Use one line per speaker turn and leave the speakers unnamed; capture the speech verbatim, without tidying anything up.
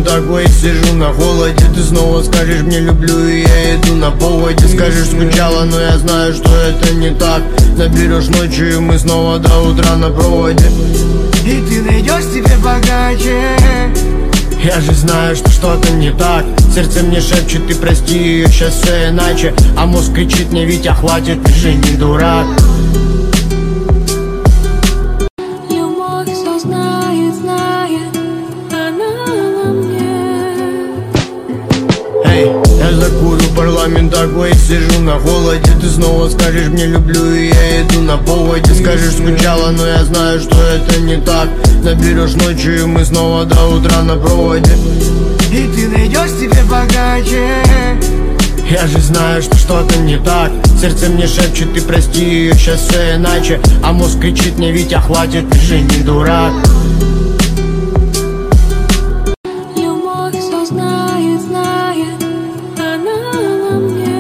такой, сижу на холоде. Ты снова скажешь мне люблю, и я иду на поводе. Скажешь скучала, но я знаю, что это не так. Наберешь ночью, и мы снова до утра на проводе.
И ты найдешь себе богаче.
Я же знаю, что что-то не так. Сердце мне шепчет, ты прости ее, сейчас все иначе. А мозг кричит мне, Витя, хватит, ты же не дурак.
Любовь все знает, знает, она во мне.
Эй, я закурю парламент такой, сижу на холоде. Ты снова скажешь мне люблю, и я иду на поводе. Скажешь скучала, но я знаю, что это не так. Наберешь ночью, и мы снова до утра на проводе.
И ты найдешь себе богаче.
Я же знаю, что что-то не так. Сердце мне шепчет, ты прости ее, сейчас все иначе. А мозг кричит мне, Витя, хватит, ты же не дурак.